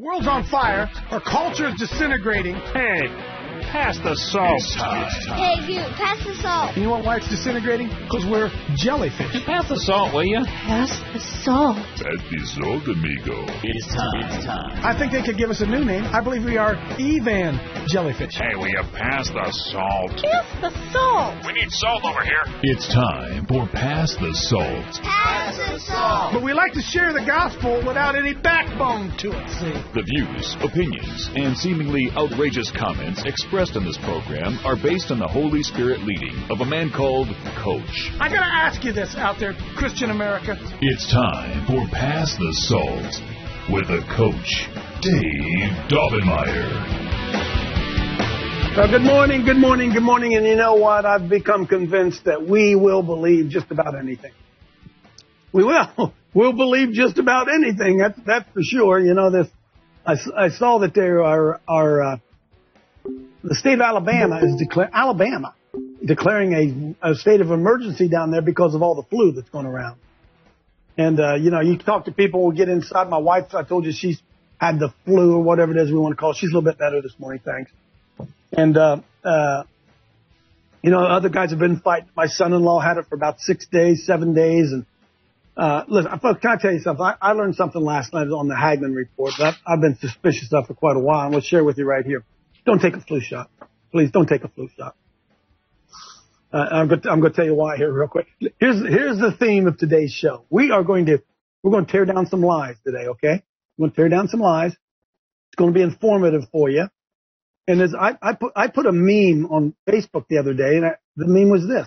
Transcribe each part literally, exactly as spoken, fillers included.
World's on fire. Our culture is disintegrating. Hey, pass the salt. Hey, you, pass the salt. You know what, why it's disintegrating? Because we're jellyfish. Pass the salt, will you? Pass the salt. Pass the salt, amigo. It's time. It's time. I think they could give us a new name. I believe we are Evan jellyfish. Hey, will you pass the salt? Pass the salt. We need salt over here. It's time for Pass the Salt. Pass the salt. But we like to share the gospel without any backbone to it, see? The views, opinions, and seemingly outrageous comments expressed in this program are based on the Holy Spirit leading of a man called Coach. I gotta ask you this out there, Christian America. It's time for Pass the Salt with the Coach, Dave Daubenmire. Well, good morning, good morning, good morning. And you know what? I've become convinced that we will believe just about anything. We will. We'll believe just about anything. That's, that's for sure. You know, this. I, I saw that there are, are uh, the state of Alabama is declaring Alabama declaring a, a state of emergency down there because of all the flu that's going around. And uh, you know, you talk to people, get inside. My wife, I told you she's had the flu or whatever it is we want to call it. She's a little bit better this morning, thanks. And uh, uh, you know, other guys have been fighting. My son-in-law had it for about six days, seven days, and. Uh, listen, folks, can I tell you something? I, I learned something last night on the Hagman report. I've, I've been suspicious of for quite a while. I'm going to share with you right here. Don't take a flu shot. Please don't take a flu shot. Uh, I'm going to, I'm going to tell you why here real quick. Here's, here's the theme of today's show. We are going to, we're going to tear down some lies today, okay? We're going to tear down some lies. It's going to be informative for you. And as I, I put, I put a meme on Facebook the other day, and I, the meme was this.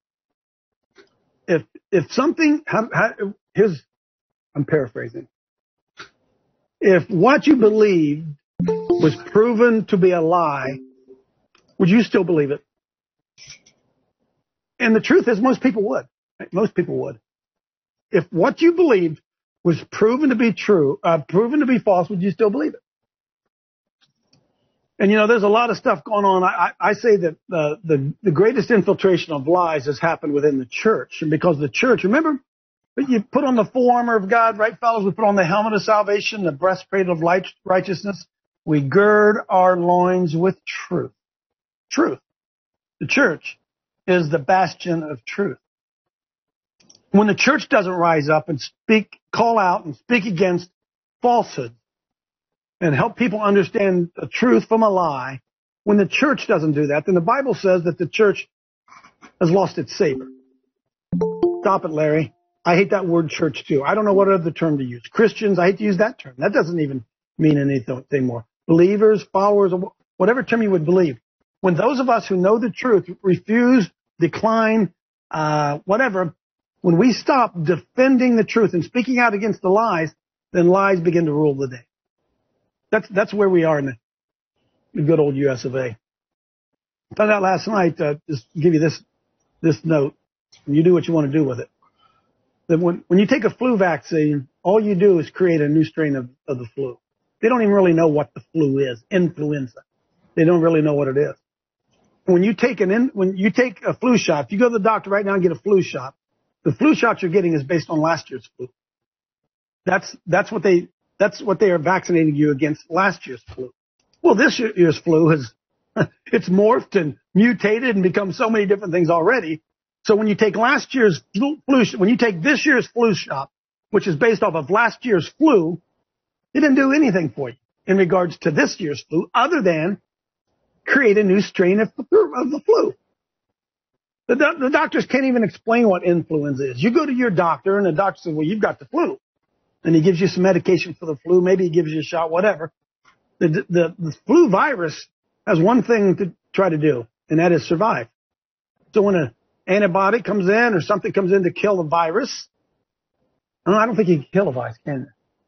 If if something, how, how, here's, I'm paraphrasing. If what you believed was proven to be a lie, would you still believe it? And the truth is, most people would. Most people would. If what you believed was proven to be true, uh, proven to be false, would you still believe it? And, you know, there's a lot of stuff going on. I, I, I say that the, the, the greatest infiltration of lies has happened within the church. And because the church, remember, you put on the full armor of God, right, fellas? We put on the helmet of salvation, the breastplate of light, righteousness. We gird our loins with truth. Truth. The church is the bastion of truth. When the church doesn't rise up and speak, call out and speak against falsehood, and help people understand the truth from a lie, when the church doesn't do that, then the Bible says that the church has lost its savor. Stop it, Larry. I hate that word church too. I don't know what other term to use. Christians, I hate to use that term. That doesn't even mean anything more. Believers, followers, whatever term you would believe. When those of us who know the truth refuse, decline, uh, whatever, when we stop defending the truth and speaking out against the lies, then lies begin to rule the day. That's that's where we are in the, the good old U S of A. I found out last night, uh, just give you this this note, and you do what you want to do with it. That when, when you take a flu vaccine, all you do is create a new strain of, of the flu. They don't even really know what the flu is, influenza. They don't really know what it is. When you take an in, when you take a flu shot, if you go to the doctor right now and get a flu shot, the flu shot you're getting is based on last year's flu. That's that's what they. That's what they are vaccinating you against, last year's flu. Well, this year's flu has, it's morphed and mutated and become so many different things already. So when you take last year's flu, when you take this year's flu shot, which is based off of last year's flu, it didn't do anything for you in regards to this year's flu other than create a new strain of, of the flu. The, the doctors can't even explain what influenza is. You go to your doctor and the doctor says, well, you've got the flu. And he gives you some medication for the flu. Maybe he gives you a shot, whatever. The, the, the flu virus has one thing to try to do, and that is survive. So when an antibiotic comes in or something comes in to kill the virus, I don't think you can kill a virus, can you?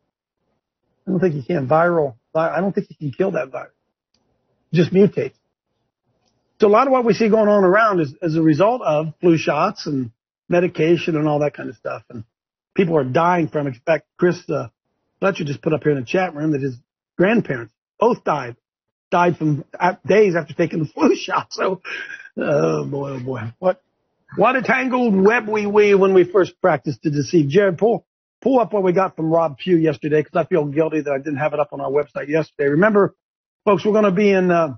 I don't think you can. Viral, I don't think you can kill that virus. It just mutates. So a lot of what we see going on around is as a result of flu shots and medication and all that kind of stuff. And people are dying from it. In fact, Chris uh, Fletcher just put up here in the chat room that his grandparents both died, died from days after taking the flu shot. So, oh boy, oh boy, what what a tangled web we weave when we first practice to deceive. Jared, pull pull up what we got from Rob Pugh yesterday because I feel guilty that I didn't have it up on our website yesterday. Remember, folks, we're going to be in uh,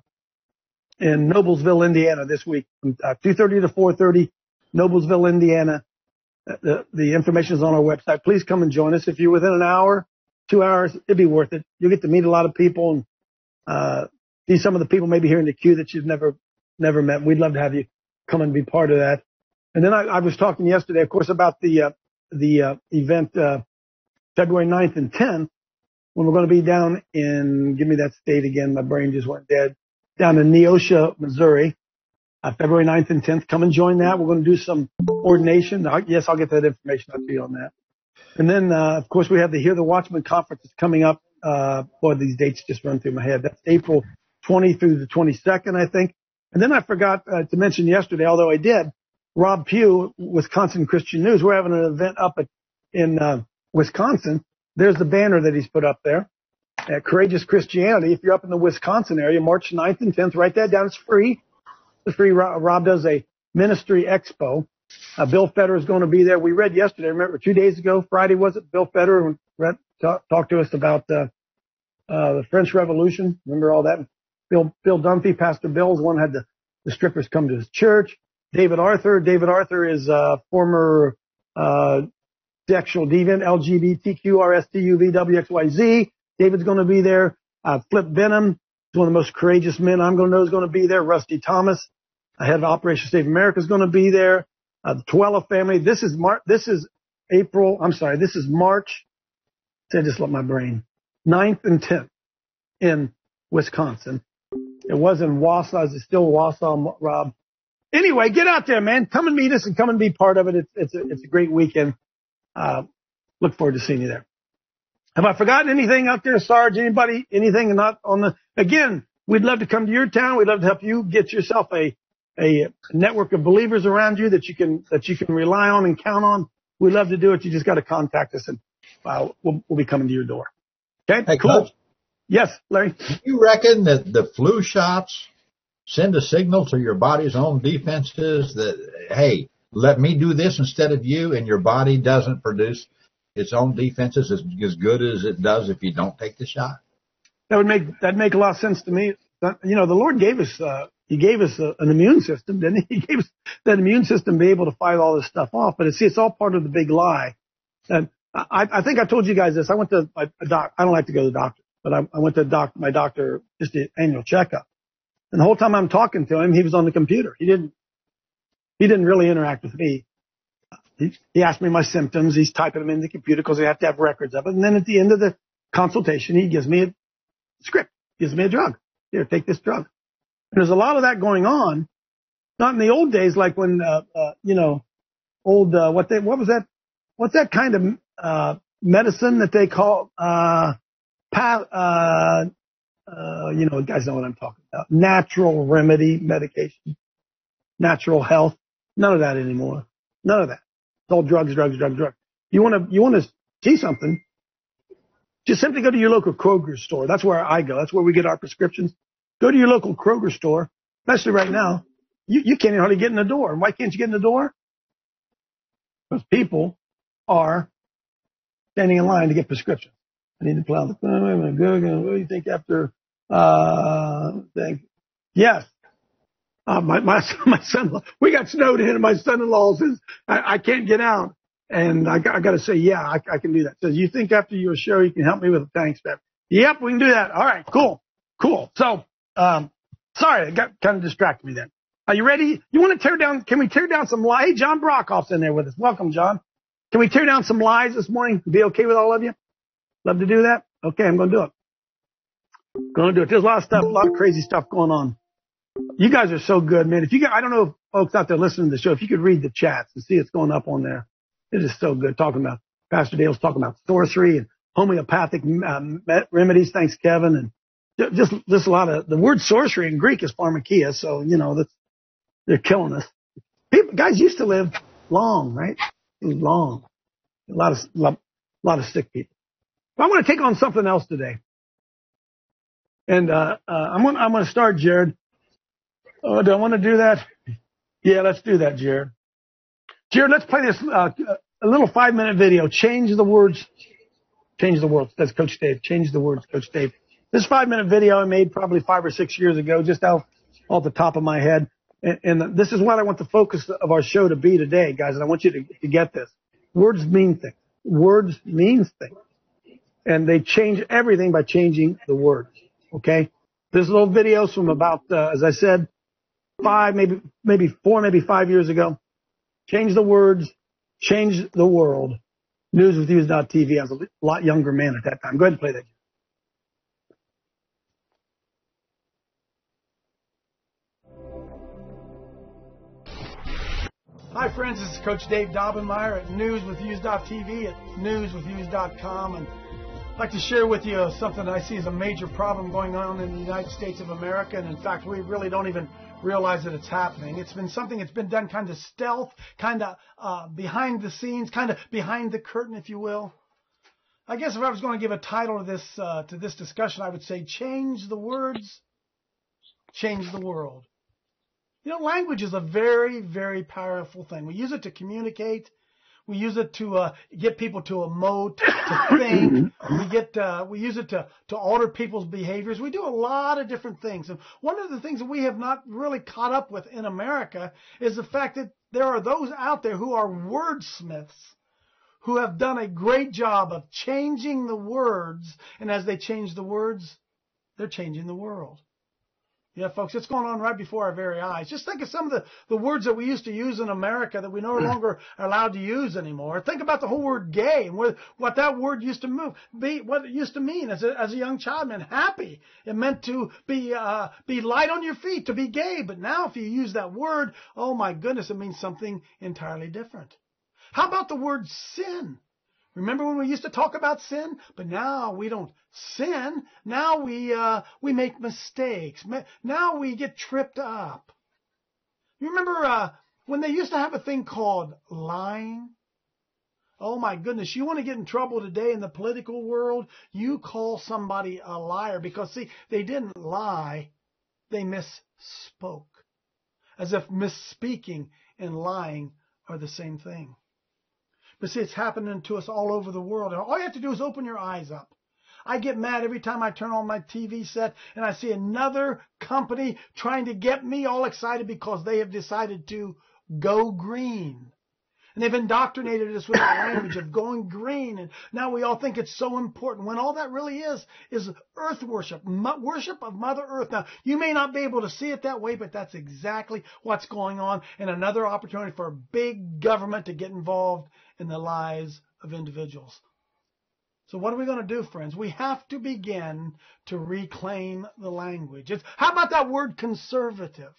in Noblesville, Indiana this week from uh, two thirty to four thirty, Noblesville, Indiana. The, the information is on our website. Please come and join us. If you're within an hour, two hours, it'd be worth it. You'll get to meet a lot of people and uh, see some of the people maybe here in the queue that you've never never met. We'd love to have you come and be part of that. And then I, I was talking yesterday, of course, about the uh, the uh, event uh, February ninth and tenth when we're going to be down in, give me that state again, my brain just went dead, down in Neosho, Missouri. Uh, February ninth and tenth. Come and join that. We're going to do some ordination. I, yes, I'll get that information out to you on that. And then, uh, of course, we have the Hear the Watchman conference that's coming up. Uh, boy, these dates just run through my head. That's April twentieth through the twenty-second, I think. And then I forgot uh, to mention yesterday, although I did, Rob Pugh, Wisconsin Christian News. We're having an event up at, in uh, Wisconsin. There's the banner that he's put up there at Courageous Christianity. If you're up in the Wisconsin area, March ninth and tenth, write that down. It's free. It's free. Rob does a ministry expo. Uh, Bill Fetter is going to be there. We read yesterday, remember, two days ago, Friday was it? Bill Fetter read, talk, talked to us about uh, uh, the French Revolution. Remember all that? Bill Bill Dunphy, Pastor Bill's one, had the, the strippers come to his church. David Arthur. David Arthur is a former uh, sexual deviant, L G B T Q R S T U V W X Y Z. David's going to be there. Uh, Flip Benham is one of the most courageous men I'm going to know is going to be there. Rusty Thomas, head of Operation Save America, is going to be there. Uh, the Tuella family. This is Mar- This is April. I'm sorry. This is March. I just let my brain. ninth and tenth in Wisconsin. It was in Wausau. It's still Wausau, Rob. Anyway, get out there, man. Come and meet us and come and be part of it. It's, it's, a, it's a great weekend. Uh, look forward to seeing you there. Have I forgotten anything out there, Sarge? Anybody? Anything not on the, again, we'd love to come to your town. We'd love to help you get yourself a, a network of believers around you that you can, that you can rely on and count on. We'd love to do it. You just got to contact us and uh, we'll, we'll be coming to your door. Okay. Hey, cool. Coach, yes, Larry. do you reckon that the flu shots send a signal to your body's own defenses that, hey, let me do this instead of you, and your body doesn't produce its own defenses as, as good as it does if you don't take the shot? That would make, that'd make a lot of sense to me. You know, the Lord gave us, uh, he gave us a, an immune system, didn't he? He gave us that immune system to be able to fight all this stuff off. But it's, see, it's all part of the big lie. And I, I think I told you guys this. I went to a, a doc. I don't like to go to the doctor, but I, I went to doc, my doctor, just an annual checkup. And the whole time I'm talking to him, he was on the computer. He didn't, he didn't really interact with me. He, he asked me my symptoms. He's typing them in the computer because they have to have records of it. And then at the end of the consultation, he gives me a script, gives me a drug. Here, take this drug. And there's a lot of that going on. Not in the old days, like when, uh, uh, you know, old, uh, what they, what was that? What's that kind of, uh, medicine that they call, uh, pa, uh, uh, you know, guys know what I'm talking about. Natural remedy medication, natural health. None of that anymore. None of that. It's all drugs, drugs, drugs, drugs. You want to, you want to see something? Just simply go to your local Kroger store. That's where I go. That's where we get our prescriptions. Go to your local Kroger store, especially right now. You, you can't even hardly get in the door. And why can't you get in the door? Because people are standing in line to get prescriptions. I need to plow the, what do you think after, uh, think, yes. Uh, my, my, my son, we got snowed in and my son-in-law says, I, I can't get out. And I, I got to say, yeah, I, I can do that. Says, you think after your show you can help me with a thanks, Bev? Yep, we can do that. All right, cool, cool. So, um, sorry, I got kind of distracted me then. Are you ready? You want to tear down, can we tear down some lies? Hey, John Brockhoff's in there with us. Welcome, John. Can we tear down some lies this morning? Be okay with all of you? Love to do that? Okay, I'm going to do it. Going to do it. There's a lot of stuff, a lot of crazy stuff going on. You guys are so good, man. If you, I don't know if folks out there listening to the show, if you could read the chats and see it's going up on there. It is so good. Talking about, Pastor Dale's talking about sorcery and homeopathic um, remedies. Thanks, Kevin. And just, just a lot of, the word sorcery in Greek is pharmakia. So, you know, that's, they're killing us. People, guys used to live long, right? Long. A lot of, a lot, a lot of sick people. But I want to take on something else today. And, uh, uh, I'm going to, I'm going to start, Jared. Oh, do I want to do that? Yeah, let's do that, Jared. Jared, let's play this, uh, a little five-minute video. Change the words. Change the world. That's Coach Dave. Change the words, Coach Dave. This five-minute video I made probably five or six years ago, just out off the top of my head. And, and this is what I want the focus of our show to be today, guys. And I want you to, to get this. Words mean things. Words mean things. And they change everything by changing the words. Okay? This little video is from about, uh, as I said, five, maybe, maybe four, maybe five years ago. Change the words, change the world. News with News dot T V. I was a lot younger man at that time. Go ahead and play that. Hi, friends. This is Coach Dave Daubenmire at News with News dot T V, at News with News dot com. And I'd like to share with you something that I see as a major problem going on in the United States of America. And in fact, we really don't even realize that it's happening. It's been something that's been done kind of stealth, kind of uh, behind the scenes, kind of behind the curtain, if you will. I guess if I was going to give a title to this uh, to this discussion, I would say change the words, change the world. You know, language is a very, very powerful thing. We use it to communicate. We use it to uh, get people to emote, to think. We get uh, we use it to, to alter people's behaviors. We do a lot of different things. And one of the things that we have not really caught up with in America is the fact that there are those out there who are wordsmiths who have done a great job of changing the words. And as they change the words, they're changing the world. Yeah, folks, it's going on right before our very eyes. Just think of some of the, the words that we used to use in America that we no longer are allowed to use anymore. Think about the whole word gay and what, what that word used to move, be, what it used to mean as a, as a young child. It meant happy. It meant to be, uh, be light on your feet, to be gay. But now if you use that word, oh my goodness, it means something entirely different. How about the word sin? Remember when we used to talk about sin? But now we don't sin. Now we uh, we make mistakes. Now we get tripped up. You remember uh, when they used to have a thing called lying? Oh my goodness, you want to get in trouble today in the political world? You call somebody a liar because, see, they didn't lie. They misspoke. As if misspeaking and lying are the same thing. But see, it's happening to us all over the world. And all you have to do is open your eyes up. I get mad every time I turn on my T V set and I see another company trying to get me all excited because they have decided to go green. And they've indoctrinated us with the language of going green. And now we all think it's so important when all that really is, is earth worship, worship of Mother Earth. Now, you may not be able to see it that way, but that's exactly what's going on. And another opportunity for a big government to get involved in the lives of individuals. So what are we going to do, friends? We have to begin to reclaim the language. It's, how about that word conservative?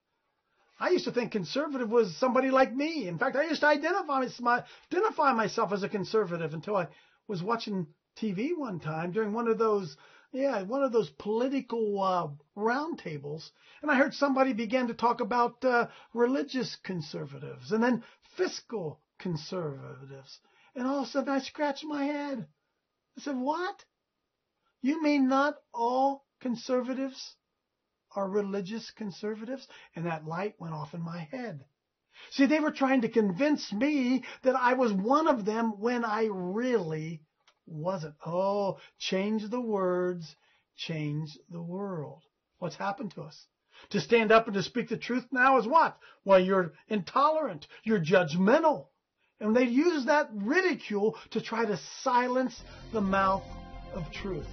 I used to think conservative was somebody like me. In fact, I used to identify, my, identify myself as a conservative until I was watching T V one time during one of those, yeah, one of those political uh, roundtables. And I heard somebody begin to talk about uh, religious conservatives and then fiscal conservatives. And all of a sudden I scratched my head. I said, what? You mean not all conservatives are religious conservatives? And that light went off in my head. See, they were trying to convince me that I was one of them when I really wasn't. Oh, change the words, change the world. What's happened to us? To stand up and to speak the truth now is what? Well, you're intolerant. You're judgmental. And they use that ridicule to try to silence the mouth of truth.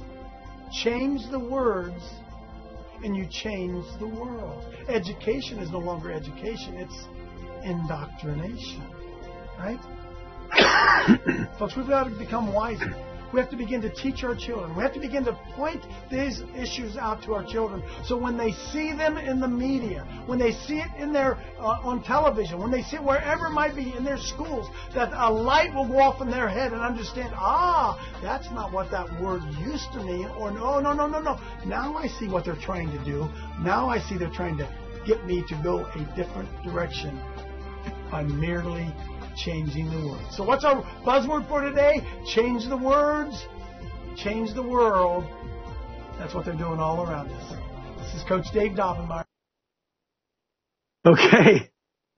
Change the words and you change the world. Education is no longer education. It's indoctrination. Right? Folks, we've got to become wiser. We have to begin to teach our children. We have to begin to point these issues out to our children. So when they see them in the media, when they see it in their uh, on television, when they see it wherever it might be in their schools, that a light will go off in their head and understand, ah, that's not what that word used to mean. Or no, no, no, no, no. Now I see what they're trying to do. Now I see they're trying to get me to go a different direction by merely changing the words. So what's our buzzword for today? Change the words, change the world. That's what they're doing all around us. This is Coach Dave Daubenmire. Okay.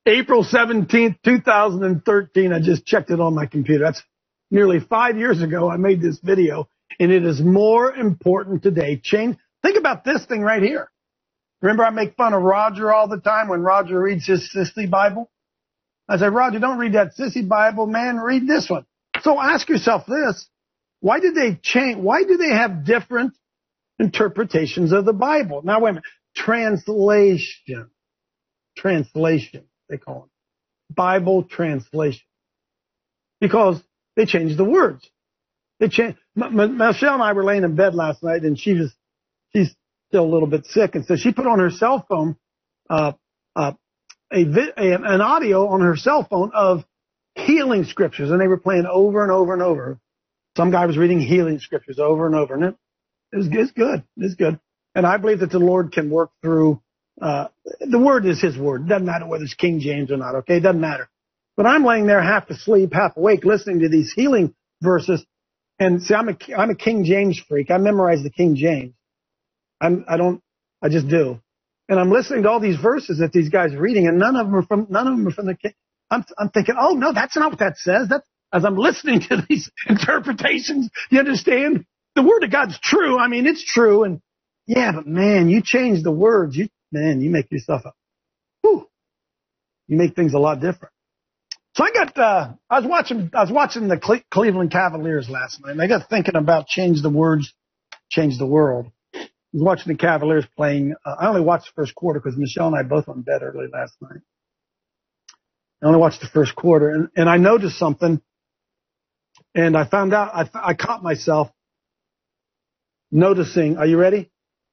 April seventeenth, two thousand thirteen. I just checked it on my computer. That's nearly five years ago. I made this video, and it is more important today. Change. Think about this thing right here. Remember I make fun of Roger all the time when Roger reads his sissy Bible? I say, Roger, don't read that sissy Bible, man. Read this one. So ask yourself this. Why did they change? Why do they have different interpretations of the Bible? Now, wait a minute. Translation. Translation, they call it. Bible translation. Because they changed the words. They changed. M- M- Michelle and I were laying in bed last night, and she was, she's still a little bit sick, and so she put on her cell phone, uh, uh, a, vi- a an audio on her cell phone of healing scriptures, and they were playing over and over and over. Some guy was reading healing scriptures over and over, and it, it was it's good. It's good. And I believe that the Lord can work through, uh, the word is his word. It doesn't matter whether it's King James or not, okay? It doesn't matter. But I'm laying there half asleep, half awake, listening to these healing verses. And see, I'm a, I'm a King James freak. I memorize the King James. I'm, I don't, I just do. And I'm listening to all these verses that these guys are reading, and none of them are from, none of them are from the King. I'm, I'm thinking, oh no, that's not what that says. That's, as I'm listening to these interpretations, you understand? The word of God's true. I mean, it's true. And yeah, but man, you change the words. You, man, you make yourself up. Whew. You make things a lot different. So I got, uh, I was watching, I was watching the Cle- Cleveland Cavaliers last night, and I got thinking about change the words, change the world. I was watching the Cavaliers playing. Uh, I only watched the first quarter because Michelle and I both went to bed early last night. I only watched the first quarter, and, and I noticed something, and I found out, I, I caught myself noticing. Are you ready?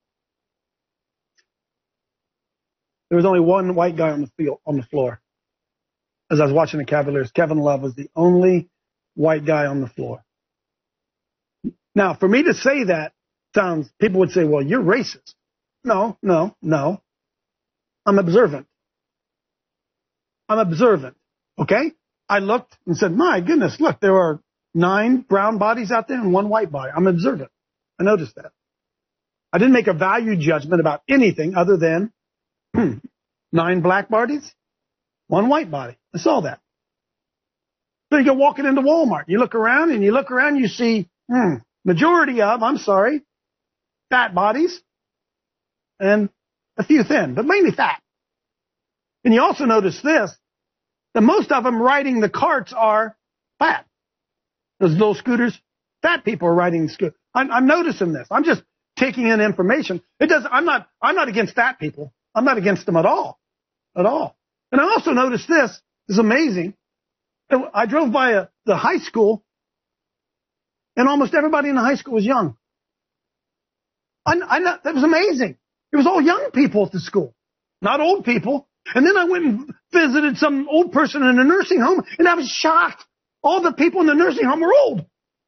There was only one white guy on the field, on the floor. As I was watching the Cavaliers, Kevin Love was the only white guy on the floor. Now, for me to say that sounds, people would say, well, you're racist. No, no, no. I'm observant. I'm observant. Okay? I looked and said, my goodness, look, there are nine brown bodies out there and one white body. I'm observant. I noticed that. I didn't make a value judgment about anything other than hmm, nine black bodies, one white body. I saw that. So you go walking into Walmart. You look around and you look around, you see hmm, majority of, I'm sorry, fat bodies and a few thin, but mainly fat. And you also notice this, that most of them riding the carts are fat. Those little scooters, fat people are riding the scooter. I'm, I'm noticing this. I'm just taking in information. It does. I'm not. I'm not against fat people. I'm not against them at all, at all. And I also noticed this. This is amazing. I drove by a, the high school, and almost everybody in the high school was young. I, I know, that was amazing. It was all young people at the school, not old people. And then I went and visited some old person in a nursing home, and I was shocked. All the people in the nursing home were old.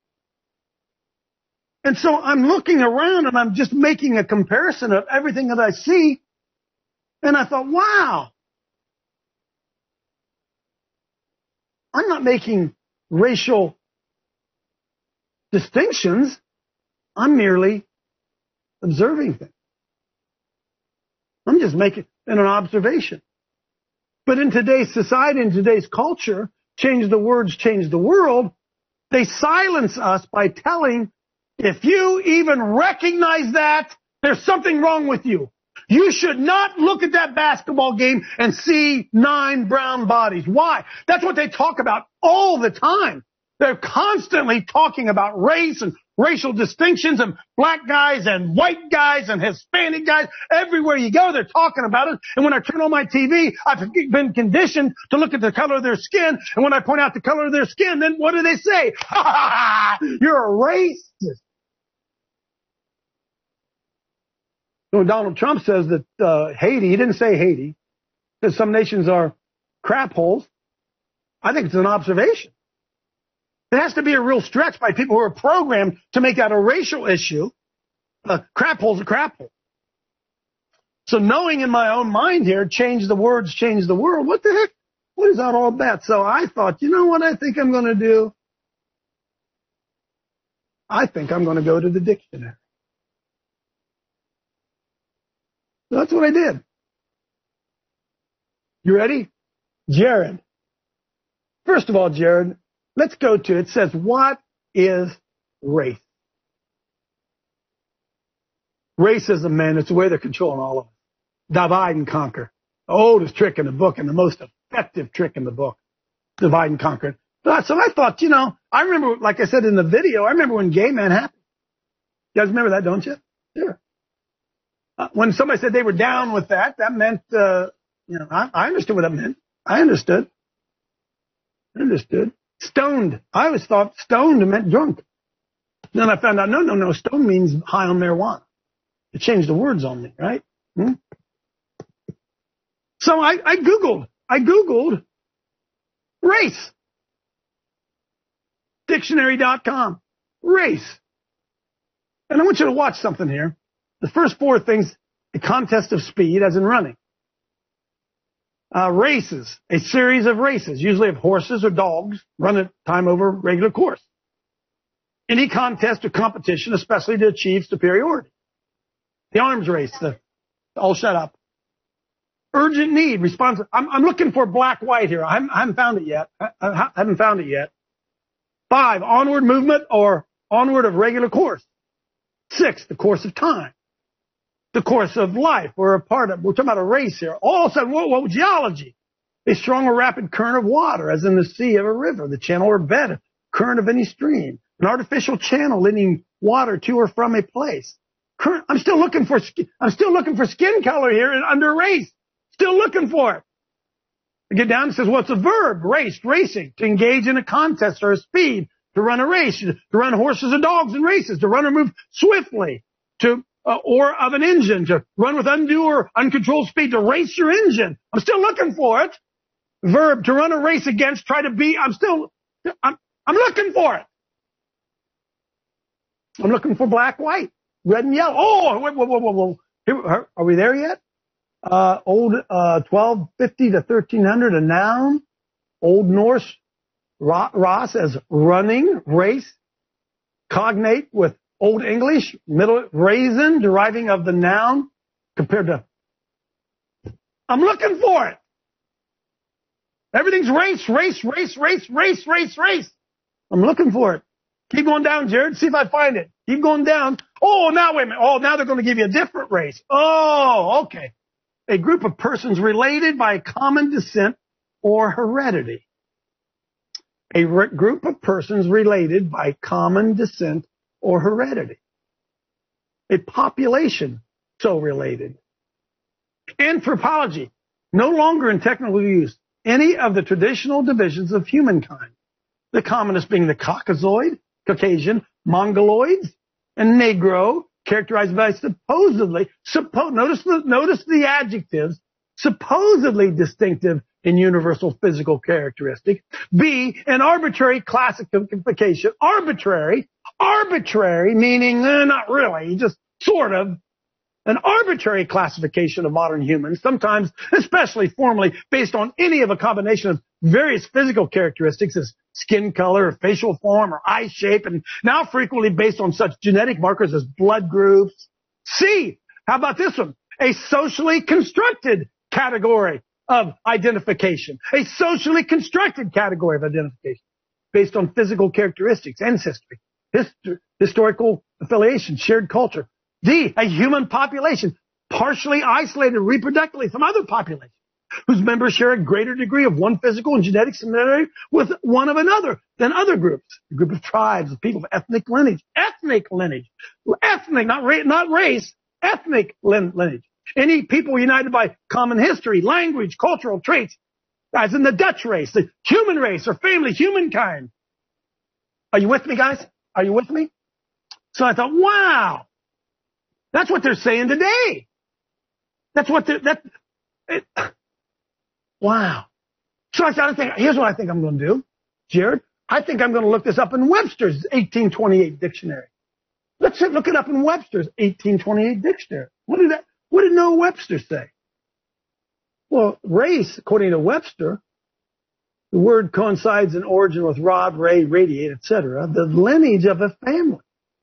And so I'm looking around, and I'm just making a comparison of everything that I see. And I thought, wow. I'm not making racial distinctions. I'm merely observing things. I'm just making an observation. But in today's society, in today's culture, change the words, change the world, they silence us by telling, if you even recognize that, there's something wrong with you. You should not look at that basketball game and see nine brown bodies. Why? That's what they talk about all the time. They're constantly talking about race and racial distinctions and black guys and white guys and Hispanic guys. Everywhere you go, they're talking about it. And when I turn on my T V, I've been conditioned to look at the color of their skin. And when I point out the color of their skin, then what do they say? Ha ha ha! You're a racist. When Donald Trump says that uh, Haiti, he didn't say Haiti, that some nations are crap holes, I think it's an observation. It has to be a real stretch by people who are programmed to make that a racial issue. Uh, crap hole's a crap hole. So knowing in my own mind here, change the words, change the world, what the heck? What is that all about? So I thought, you know what I think I'm going to do? I think I'm going to go to the dictionary. So that's what I did. You ready? Jared. First of all, Jared, let's go to, it says, what is race? Racism, man, it's the way they're controlling all of us. Divide and conquer. The oldest trick in the book and the most effective trick in the book. Divide and conquer. So I thought, you know, I remember, like I said in the video, I remember when gay men happened. You guys remember that, don't you? Sure. Uh, when somebody said they were down with that, that meant, uh, you know, I, I understood what that meant. I understood. I understood. Stoned. I always thought stoned meant drunk. Then I found out, no, no, no, stoned means high on marijuana. It changed the words on me, right? Hmm? So I, I Googled, I Googled race. Dictionary dot com. Race. And I want you to watch something here. The first four things, a contest of speed, as in running. Uh, races, a series of races, usually of horses or dogs, run a time over regular course. Any contest or competition, especially to achieve superiority. The arms race, the, oh, shut up. Urgent need, response. I'm, I'm looking for black-white here. I haven't, I haven't found it yet. I, I haven't found it yet. Five, onward movement or onward of regular course. Six, the course of time. The course of life. We're a part of, we're talking about a race here. All of a sudden, whoa, whoa, geology. A strong or rapid current of water, as in the sea of a river, the channel or bed, current of any stream. An artificial channel leading water to or from a place. Current, I'm still looking for, I'm still looking for skin color here under race. Still looking for it. I get down and says, well, it's a verb, raced, racing, to engage in a contest or a speed, to run a race, to run horses or dogs in races, to run or move swiftly, to uh, or of an engine, to run with undue or uncontrolled speed, to race your engine. I'm still looking for it. Verb, to run a race against, try to beat. I'm still, I'm, I'm looking for it. I'm looking for black, white, red, and yellow. Oh, whoa, whoa, whoa, whoa, whoa. Here, are we there yet? Uh, old, uh, twelve fifty to thirteen hundred, a noun. Old Norse, Ross as running, race. Cognate with Old English, middle, raisin, deriving of the noun, compared to, I'm looking for it. Everything's race, race, race, race, race, race, race. I'm looking for it. Keep going down, Jared. See if I find it. Keep going down. Oh, now wait a minute. Oh, now they're going to give you a different race. Oh, okay. A group of persons related by common descent or heredity. A re- group of persons related by common descent or heredity. A population so related. Anthropology. No longer in technical use. Any of the traditional divisions of humankind. The commonest being the Caucasoid, Caucasian, Mongoloids, and Negro, characterized by supposedly, suppo, notice the, notice the adjectives, supposedly distinctive in universal physical characteristic. B, an arbitrary classification, arbitrary, arbitrary, meaning eh, not really, just sort of, an arbitrary classification of modern humans, sometimes, especially formally, based on any of a combination of various physical characteristics as skin color, or facial form, or eye shape, and now frequently based on such genetic markers as blood groups. C, how about this one? A socially constructed category of identification. A socially constructed category of identification based on physical characteristics, ancestry, history, historical affiliation, shared culture. D, a human population, partially isolated reproductively from other populations, whose members share a greater degree of one physical and genetic similarity with one of another than other groups. A group of tribes, of people of ethnic lineage. Ethnic lineage. Ethnic, not, ra- not race. Ethnic lin- lineage. Any people united by common history, language, cultural traits, as in the Dutch race, the human race or family, humankind. Are you with me, guys? Are you with me? So I thought, wow. That's what they're saying today. That's what they're, that, it, wow. So I started thinking, here's what I think I'm going to do, Jared. I think I'm going to look this up in Webster's eighteen twenty-eight dictionary. Let's look it up in Webster's eighteen twenty-eight dictionary. What did that, what did Noah Webster say? Well, race, according to Webster, the word coincides in origin with rod, ray, radiate, et cetera, the lineage of a family,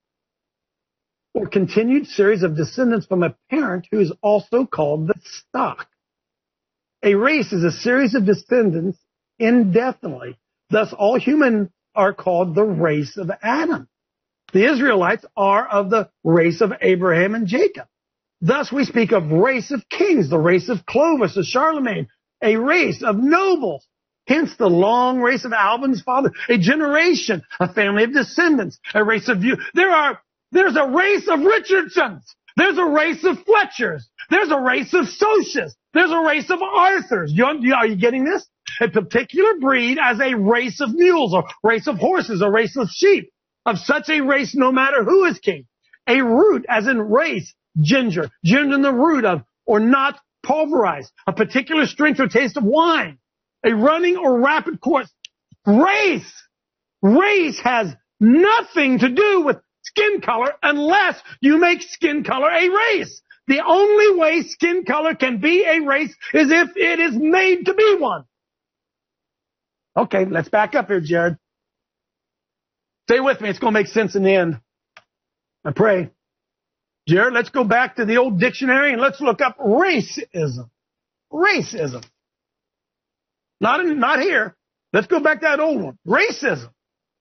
or continued series of descendants from a parent who is also called the stock. A race is a series of descendants indefinitely. Thus, all humans are called the race of Adam. The Israelites are of the race of Abraham and Jacob. Thus, we speak of race of kings, the race of Clovis, of Charlemagne, a race of nobles. Hence the long race of Albin's father, a generation, a family of descendants, a race of you. There are, there's a race of Richardsons. There's a race of Fletchers. There's a race of Socias. There's a race of Arthurs. You, are you getting this? A particular breed as a race of mules, a race of horses, a race of sheep. Of such a race, no matter who is king. A root, as in race, ginger. Ginger in the root of, or not pulverized. A particular strength or taste of wine. A running or rapid course. Race. Race has nothing to do with skin color unless you make skin color a race. The only way skin color can be a race is if it is made to be one. Okay, let's back up here, Jared. Stay with me. It's going to make sense in the end. I pray. Jared, let's go back to the old dictionary and let's look up racism. Racism. Not in, not here. Let's go back to that old one. Racism.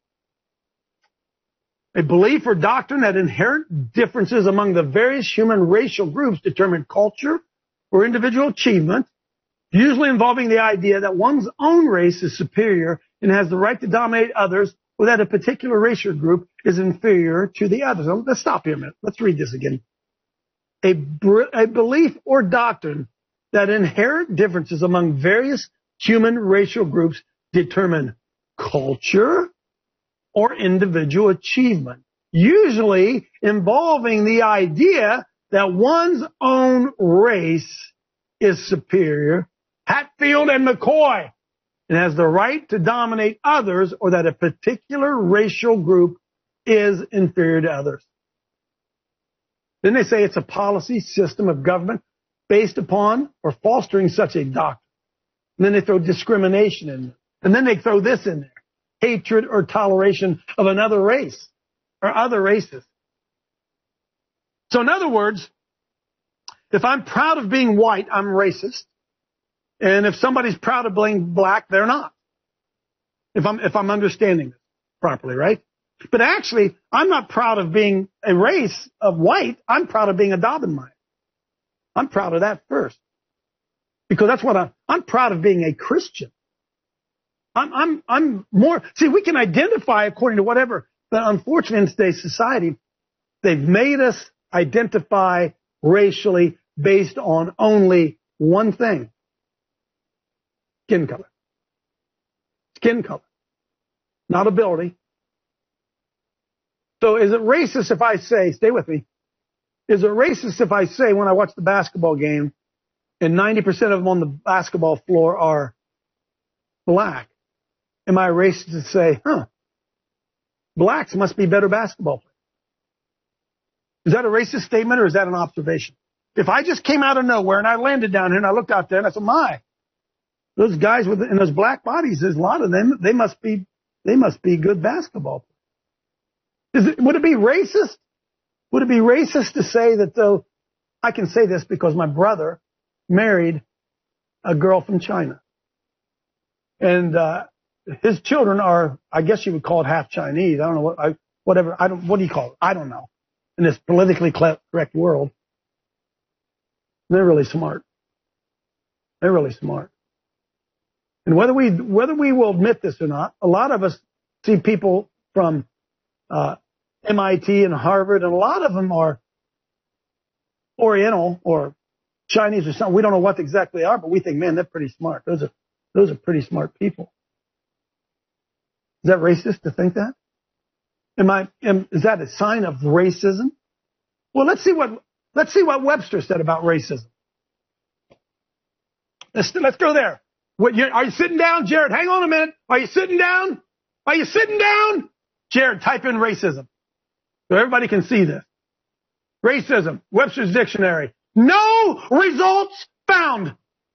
A belief or doctrine that inherent differences among the various human racial groups determine culture or individual achievement, usually involving the idea that one's own race is superior and has the right to dominate others, or that a particular racial group is inferior to the others. So let's stop here a minute. Let's read this again. A, a belief or doctrine that inherent differences among various human racial groups determine culture or individual achievement, usually involving the idea that one's own race is superior, Hatfield and McCoy, and has the right to dominate others, or that a particular racial group is inferior to others. Then they say it's a policy system of government based upon or fostering such a doctrine. And then they throw discrimination in there. And then they throw this in there. Hatred or toleration of another race or other races. So in other words, if I'm proud of being white, I'm racist. And if somebody's proud of being black, they're not. If I'm, if I'm understanding this properly, right? But actually, I'm not proud of being a race of white. I'm proud of being a Doberman. I'm proud of that first. Because that's what I'm, I'm proud of being a Christian. I'm, I'm, I'm more, see, we can identify according to whatever, but unfortunately in today's society, they've made us identify racially based on only one thing. Skin color. Skin color. Not ability. So is it racist if I say, stay with me, is it racist if I say when I watch the basketball game and ninety percent of them on the basketball floor are black? Am I racist to say, huh, blacks must be better basketball players? Is that a racist statement or is that an observation? If I just came out of nowhere and I landed down here and I looked out there and I said, my, those guys with in those black bodies, there's a lot of them, they must be, they must be good basketball players. Is it, would it be racist? Would it be racist to say that though, I can say this because my brother married a girl from China. And, uh, his children are, I guess you would call it half Chinese. I don't know what, I, whatever, I don't, what do you call it? I don't know. In this politically correct world. They're really smart. They're really smart. And whether we, whether we will admit this or not, a lot of us see people from, uh, M I T and Harvard, and a lot of them are Oriental or Chinese or something. We don't know what exactly they are, but we think, man, they're pretty smart. Those are, those are pretty smart people. Is that racist to think that? Am I, am, is that a sign of racism? Well, let's see what, let's see what Webster said about racism. Let's, let's go there. What, you, are you sitting down, Jared? Hang on a minute. Are you sitting down? Are you sitting down? Jared, type in racism so everybody can see this. Racism, Webster's dictionary. No results found.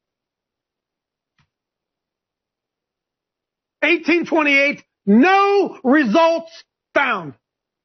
eighteen twenty-eight, no results found.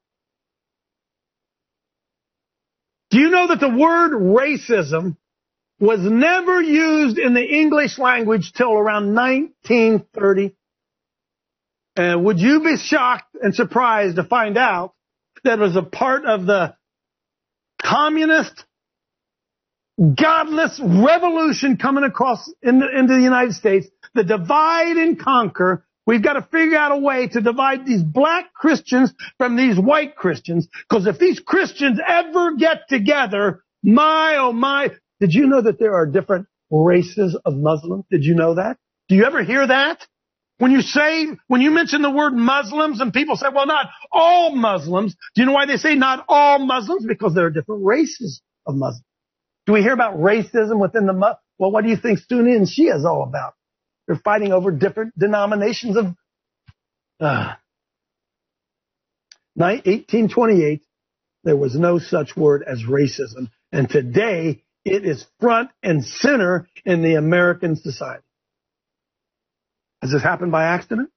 Do you know that the word racism was never used in the English language till around nineteen thirty. And would you be shocked and surprised to find out that it was a part of the communist, godless revolution coming across in the, into the United States, the divide and conquer. We've got to figure out a way to divide these black Christians from these white Christians, because if these Christians ever get together, my, oh my, did you know that there are different races of Muslims? Did you know that? Do you ever hear that? When you say, when you mention the word Muslims and people say, well, not all Muslims. Do you know why they say not all Muslims? Because there are different races of Muslims. Do we hear about racism within the Muslims? Well, what do you think Sunni and Shia is all about? They're fighting over different denominations of, uh, eighteen twenty-eight, there was no such word as racism. And today, it is front and center in the American society. Has this happened by accident?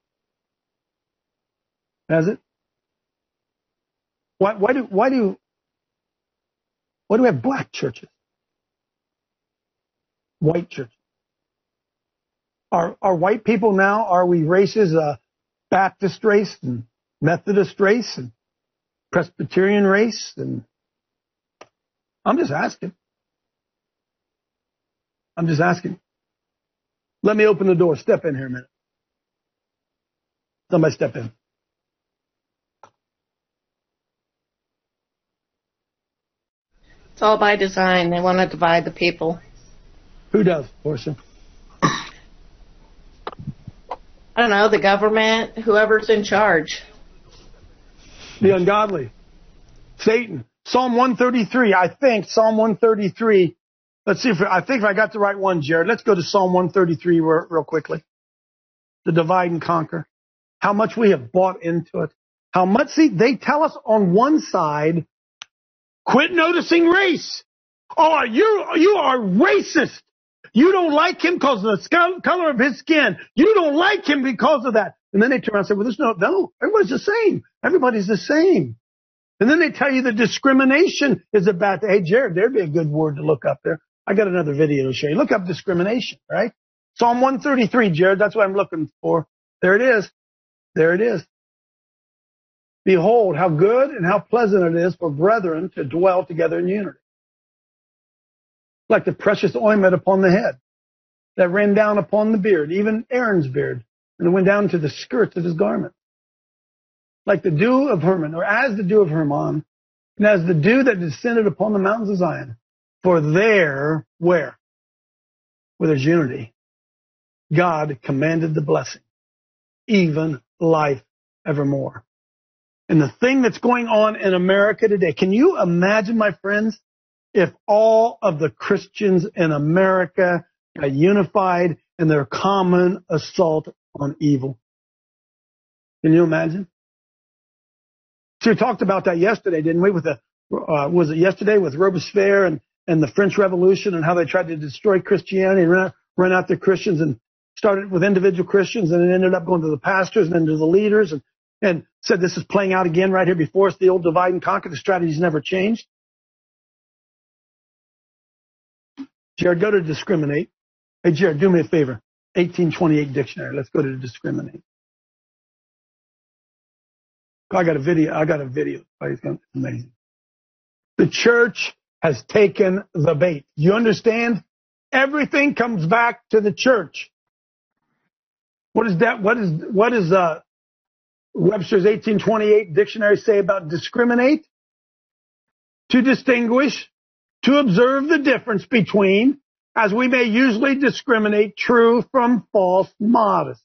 Has it? Why, why do why do why do we have black churches? White churches? Are are white people now? Are we races? Uh, Baptist race and Methodist race and Presbyterian race? And I'm just asking. I'm just asking. Let me open the door. Step in here a minute. Somebody step in. It's all by design. They want to divide the people. Who does, Portia? I don't know, the government, whoever's in charge. The ungodly. Satan. Psalm one thirty-three. I think Psalm one thirty-three. Let's see if I think if I got the right one, Jared. Let's go to Psalm one thirty-three real, real quickly. The divide and conquer. How much we have bought into it. How much, see, they tell us on one side, quit noticing race. Oh, you you are racist. You don't like him because of the color of his skin. You don't like him because of that. And then they turn around and say, well, there's no, no, everybody's the same. Everybody's the same. And then they tell you that discrimination is a bad thing. Hey, Jared, there'd be a good word to look up there. I got another video to show you. Look up discrimination, right? Psalm one thirty-three, Jared, that's what I'm looking for. There it is. There it is. Behold, how good and how pleasant it is for brethren to dwell together in unity. Like the precious ointment upon the head that ran down upon the beard, even Aaron's beard, and it went down to the skirts of his garment. Like the dew of Hermon, or as the dew of Hermon, and as the dew that descended upon the mountains of Zion. For there, where? Where there's unity, God commanded the blessing, even life evermore. And the thing that's going on in America today, can you imagine, my friends, if all of the Christians in America are unified in their common assault on evil? Can you imagine? So we talked about that yesterday, didn't we? With the uh, was it yesterday with Robespierre and, and the French Revolution and how they tried to destroy Christianity and run, run out the Christians, and started with individual Christians and it ended up going to the pastors and then to the leaders, and, and said this is playing out again right here before us. The old divide and conquer. The strategy's never changed. Jared, go to discriminate. Hey, Jared, do me a favor. eighteen twenty-eight dictionary. Let's go to discriminate. I got a video. I got a video. It's amazing. The church has taken the bait. You understand? Everything comes back to the church. What is that? What is what is uh, Webster's eighteen twenty-eight dictionary say about discriminate? To distinguish, to observe the difference between, as we may usually discriminate true from false modesty.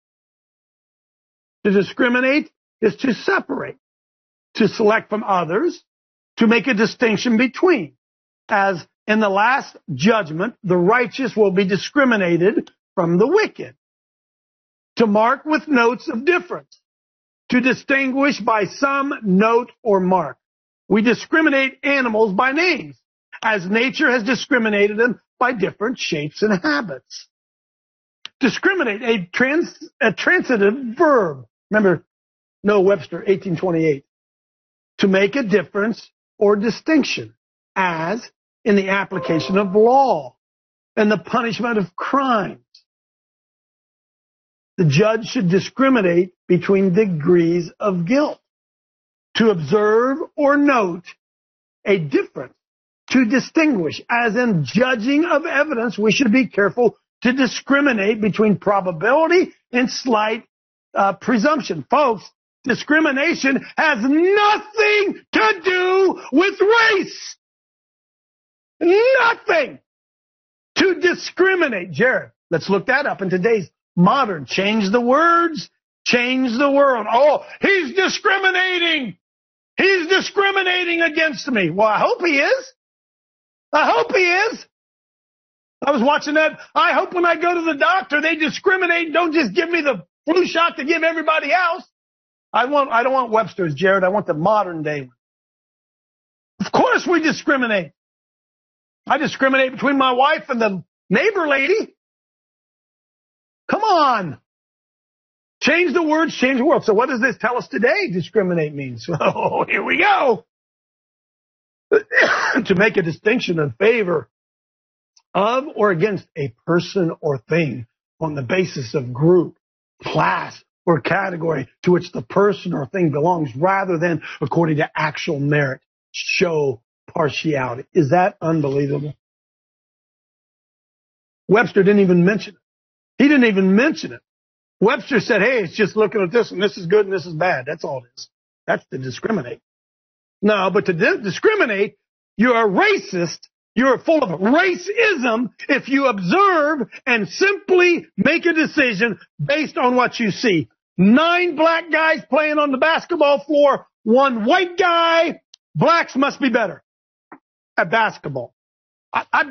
To discriminate is to separate, to select from others, to make a distinction between. As in the last judgment, the righteous will be discriminated from the wicked. To mark with notes of difference, to distinguish by some note or mark. We discriminate animals by names, as nature has discriminated them by different shapes and habits. Discriminate, a, trans, a transitive verb. Remember, Noah Webster, eighteen twenty-eight. To make a difference or distinction, as in the application of law and the punishment of crimes. The judge should discriminate between degrees of guilt, to observe or note a difference, to distinguish. As in judging of evidence, we should be careful to discriminate between probability and slight uh, presumption. Folks, discrimination has nothing to do with race. Nothing to discriminate. Jared, let's look that up in today's modern. Change the words, change the world. Oh, he's discriminating. He's discriminating against me. Well, I hope he is. I hope he is. I was watching that. I hope when I go to the doctor, they discriminate and don't just give me the flu shot to give everybody else. I want, I don't want Webster's, Jared. I want the modern day one. Of course we discriminate. I discriminate between my wife and the neighbor lady. Come on. Change the words, change the world. So what does this tell us today? Discriminate means. Oh, here we go. To make a distinction in favor of or against a person or thing on the basis of group, class, or category to which the person or thing belongs, rather than according to actual merit, show partiality. Is that unbelievable? Webster didn't even mention it. He didn't even mention it. Webster said, hey, it's just looking at this, and this is good and this is bad. That's all it is. That's to discriminate. No, but to di- discriminate, you're a racist. You're full of racism if you observe and simply make a decision based on what you see. Nine black guys playing on the basketball floor, one white guy. Blacks must be better at basketball. I, I,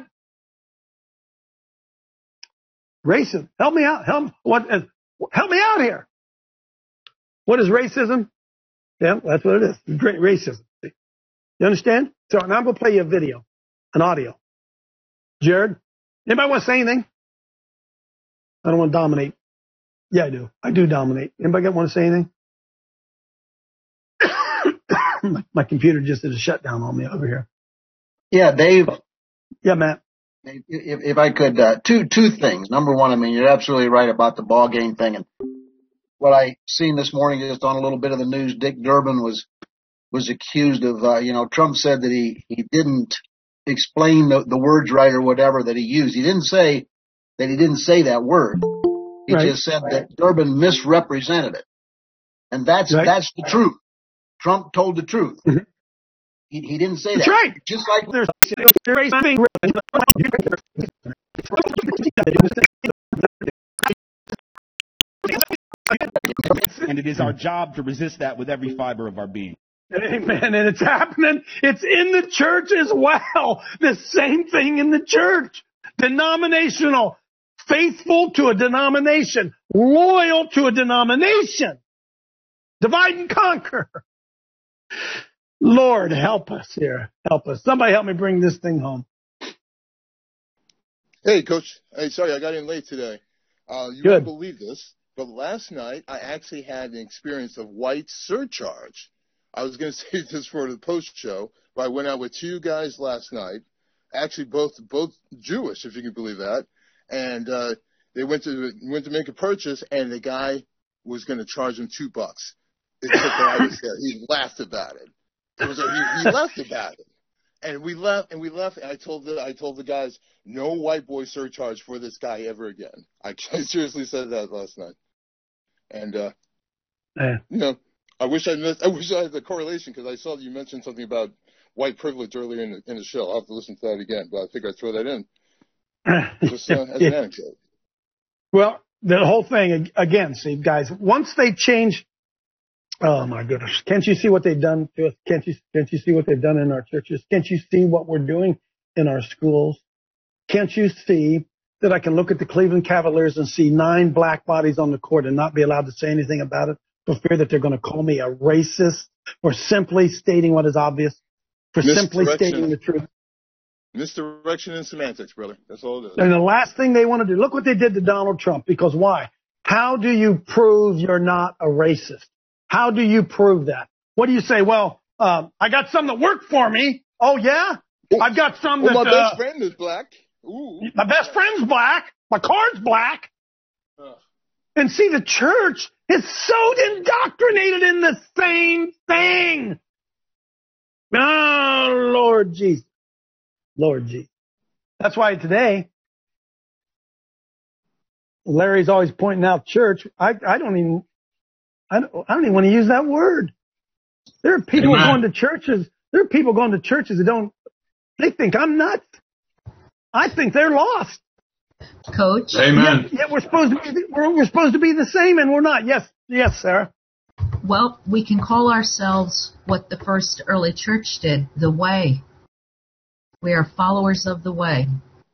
racism. Help me out. Help, what, uh, help me out here. What is racism? Yeah, that's what it is. Great racism. You understand? So now I'm going to play you a video, an audio. Jared, anybody want to say anything? I don't want to dominate. Yeah, I do. I do dominate. Anybody want to say anything? my, my computer just did a shutdown on me over here. Yeah, Dave. Yeah, Matt. If, if I could, uh, two two things. Number one, I mean, you're absolutely right about the ball game thing. And what I seen this morning just on a little bit of the news, Dick Durbin was was accused of, uh, you know, Trump said that he, he didn't explain the, the words right or whatever that he used. He didn't say that he didn't say that word. He right. just said that Durbin misrepresented it. And that's, right. that's the truth. Trump told the truth. Mm-hmm. He, he didn't say that's that. Right. Just like there's and it is our job to resist that with every fiber of our being. Amen. And it's happening. It's in the church as well. The same thing in the church. Denominational. Faithful to a denomination. Loyal to a denomination. Divide and conquer. Lord, help us here. Help us. Somebody help me bring this thing home. Hey, Coach. Hey, sorry, I got in late today. Uh, you Good. won't believe this, but last night I actually had an experience of white surcharge. I was going to say this for the post show, but I went out with two guys last night, actually both both Jewish, if you can believe that, and uh, they went to went to make a purchase, and the guy was going to charge them two bucks. Except that I was there. He laughed about it. It was a, he, he laughed about it, and we left. And we left. And I told the I told the guys, no white boy surcharge for this guy ever again. I, I seriously said that last night, and uh, yeah. you know. I wish I missed, I wish I had the correlation because I saw that you mentioned something about white privilege earlier in the, in the show. I'll have to listen to that again, but I think I'd throw that in just uh, as an anecdote. Well, the whole thing, again, see, guys, once they change, oh my goodness, can't you see what they've done to us? Can't you, can't you see what they've done in our churches? Can't you see what we're doing in our schools? Can't you see that I can look at the Cleveland Cavaliers and see nine black bodies on the court and not be allowed to say anything about it? For fear that they're going to call me a racist for simply stating what is obvious, for simply stating the truth. Misdirection in semantics, brother. That's all it is. And the last thing they want to do, look what they did to Donald Trump. Because why? How do you prove you're not a racist? How do you prove that? What do you say? Well, um, I got some that work for me. Oh, yeah? I've got some well, that... my uh, best friend is black. Ooh. My best friend's black. My card's black. Uh. And see, the church is so indoctrinated in the same thing. Oh, Lord Jesus. Lord Jesus. That's why today, Larry's always pointing out church. I, I don't even, I don't, I don't even want to use that word. There are people Amen. going to churches. There are people going to churches that don't, they think I'm nuts. I think they're lost. Coach? Amen. Yet, yet we're supposed to be, we're, we're supposed to be the same and we're not. Yes, yes, Sarah. Well, we can call ourselves what the first early church did, the way. We are followers of the way.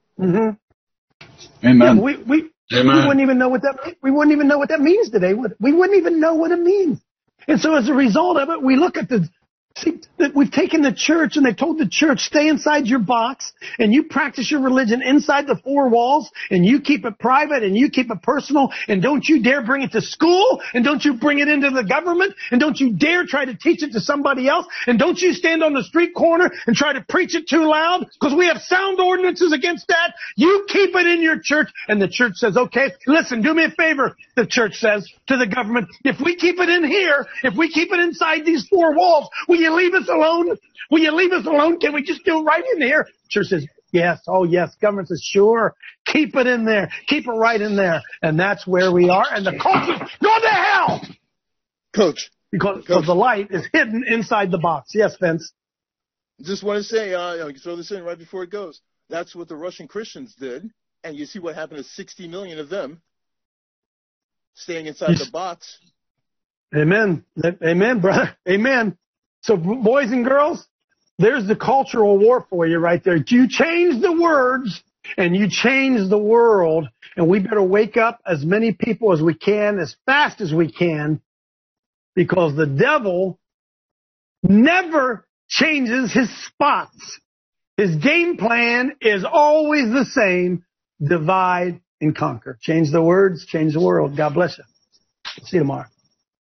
Mm-hmm. Amen. Yeah, we, we, Amen. we wouldn't even know what that, we wouldn't even know what that means today. would We wouldn't even know what it means. And so as a result of it, we look at the, see, that we've taken the church and they've told the church, stay inside your box and you practice your religion inside the four walls and you keep it private and you keep it personal and don't you dare bring it to school and don't you bring it into the government and don't you dare try to teach it to somebody else and don't you stand on the street corner and try to preach it too loud because we have sound ordinances against that. You keep it in your church. And the church says, okay, listen, do me a favor, the church says to the government, if we keep it in here, if we keep it inside these four walls, will you leave us alone? Will you leave us alone? Can we just do it right in here? Church says, yes. Oh, yes. Government says, sure. Keep it in there. Keep it right in there. And that's where we are. And the culture, go to hell! Coach. Because, Coach. because the light is hidden inside the box. Yes, Vince? Just want to say, uh, you know, you can throw this in right before it goes. That's what the Russian Christians did. And you see what happened to sixty million of them staying inside Yes. the box. Amen. Amen, brother. Amen. So, boys and girls, there's the cultural war for you right there. You change the words and you change the world. And we better wake up as many people as we can, as fast as we can, because the devil never changes his spots. His game plan is always the same. Divide and conquer. Change the words, change the world. God bless you. See you tomorrow.